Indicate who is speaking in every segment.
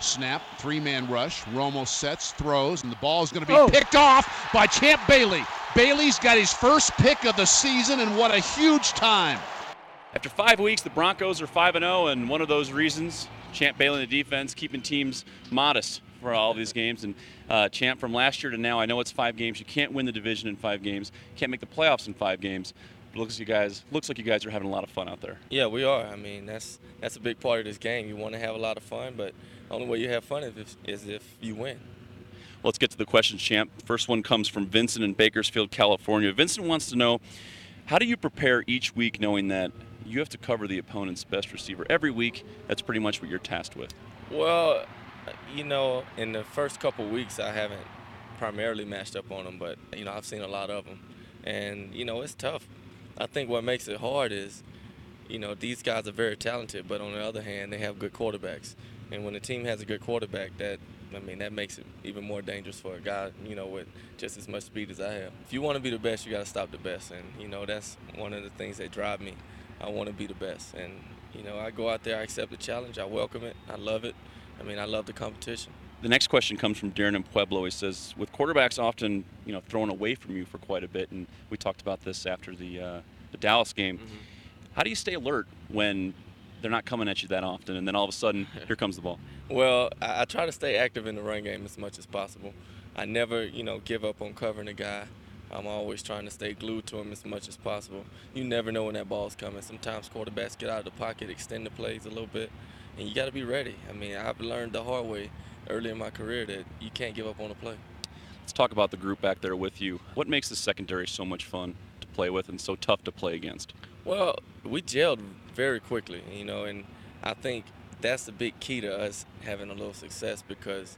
Speaker 1: snap, three-man rush. Romo sets, throws, and the ball is going to be picked off by Champ Bailey. Bailey's got his first pick of the season, and what a huge time.
Speaker 2: After 5 weeks, the Broncos are 5-0, and one of those reasons, Champ Bailey in the defense, keeping teams modest for all of these games. And Champ, from last year to now, I know it's 5 games. You can't win the division in 5 games. Can't make the playoffs in 5 games. But looks like you guys are having a lot of fun out there.
Speaker 3: Yeah, we are. I mean, that's a big part of this game. You want to have a lot of fun, but the only way you have fun is if you win.
Speaker 2: Let's get to the questions, Champ. First one comes from Vincent in Bakersfield, California. Vincent wants to know, how do you prepare each week knowing that you have to cover the opponent's best receiver every week? That's pretty much what you're tasked with.
Speaker 3: Well, in the first couple weeks, I haven't primarily matched up on them, but, I've seen a lot of them. And, it's tough. I think what makes it hard is, these guys are very talented, but on the other hand, they have good quarterbacks. And when a team has a good quarterback, that makes it even more dangerous for a guy, with just as much speed as I have. If you want to be the best, you got to stop the best. And, that's one of the things that drive me. I want to be the best. And, I go out there, I accept the challenge, I welcome it, I love it. I love the competition.
Speaker 2: The next question comes from Darren in Pueblo. He says, with quarterbacks often, thrown away from you for quite a bit, and we talked about this after the Dallas game, how do you stay alert when they're not coming at you that often, and then all of a sudden, here comes the ball?
Speaker 3: Well, I try to stay active in the run game as much as possible. I never, give up on covering a guy. I'm always trying to stay glued to him as much as possible. You never know when that ball's coming. Sometimes quarterbacks get out of the pocket, extend the plays a little bit, and you got to be ready. I've learned the hard way early in my career that you can't give up on a play.
Speaker 2: Let's talk about the group back there with you. What makes the secondary so much fun to play with and so tough to play against?
Speaker 3: Well, we gelled very quickly, and I think that's the big key to us having a little success because,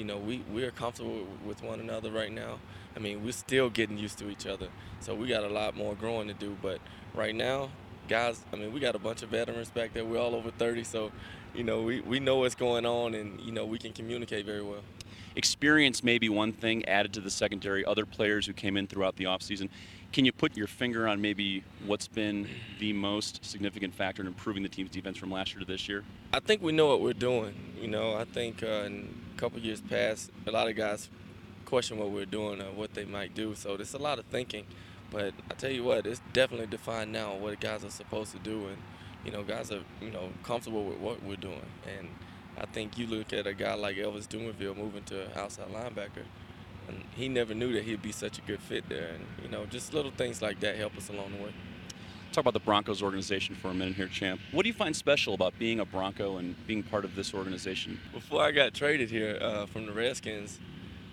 Speaker 3: we're comfortable with one another right now. We're still getting used to each other, so we got a lot more growing to do. But right now, guys, we got a bunch of veterans back there. We're all over 30, so, we know what's going on, and, we can communicate very well.
Speaker 2: Experience may be one thing added to the secondary, other players who came in throughout the offseason. Can you put your finger on maybe what's been the most significant factor in improving the team's defense from last year to this year?
Speaker 3: I think we know what we're doing. I think in a couple years past, a lot of guys question what we're doing or what they might do. So there's a lot of thinking. But I tell you what, it's definitely defined now what guys are supposed to do. And, guys are, comfortable with what we're doing. And I think you look at a guy like Elvis Dumerville moving to outside linebacker, and he never knew that he'd be such a good fit there. And, just little things like that help us along the way.
Speaker 2: Talk about the Broncos organization for a minute here, Champ. What do you find special about being a Bronco and being part of this organization?
Speaker 3: Before I got traded here from the Redskins,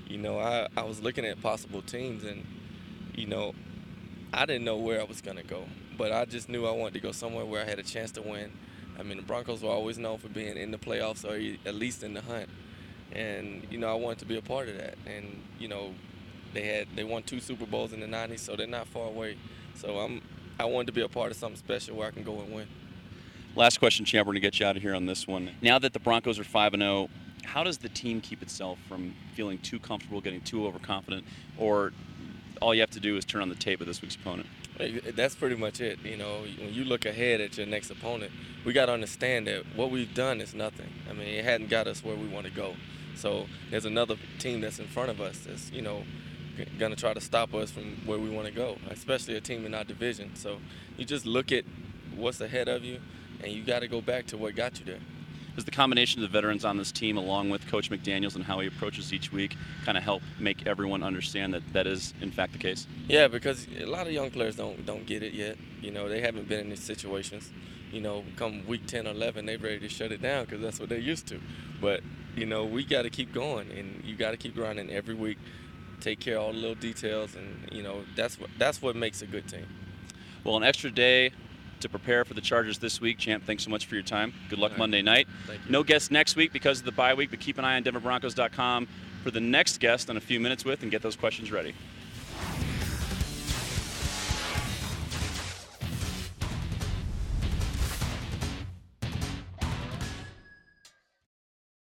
Speaker 3: I was looking at possible teams, and, I didn't know where I was going to go. But I just knew I wanted to go somewhere where I had a chance to win. The Broncos were always known for being in the playoffs or at least in the hunt. And, I wanted to be a part of that. And, they won 2 Super Bowls in the 90s, so they're not far away. So I wanted to be a part of something special where I can go and win.
Speaker 2: Last question, Champ. We're going to get you out of here on this one. Now that the Broncos are 5-0, how does the team keep itself from feeling too comfortable, getting too overconfident, or all you have to do is turn on the tape of this week's opponent?
Speaker 3: That's pretty much it. When you look ahead at your next opponent, we got to understand that what we've done is nothing. It hadn't got us where we want to go. So there's another team that's in front of us that's, going to try to stop us from where we want to go, especially a team in our division. So you just look at what's ahead of you, and you got to go back to what got you there.
Speaker 2: Does the combination of the veterans on this team, along with Coach McDaniels and how he approaches each week, kind of help make everyone understand that that is, in fact, the case?
Speaker 3: Yeah, because a lot of young players don't get it yet. They haven't been in these situations. Come week 10 or 11, they're ready to shut it down because that's what they're used to. But, we got to keep going, and you got to keep grinding every week, take care of all the little details, and, that's what makes a good team.
Speaker 2: Well, an extra day to prepare for the Chargers this week. Champ, thanks so much for your time. Good luck Monday night.
Speaker 3: Thank you.
Speaker 2: No guests next week because of the bye week, but keep an eye on DenverBroncos.com for the next guest in a few minutes and get those questions ready.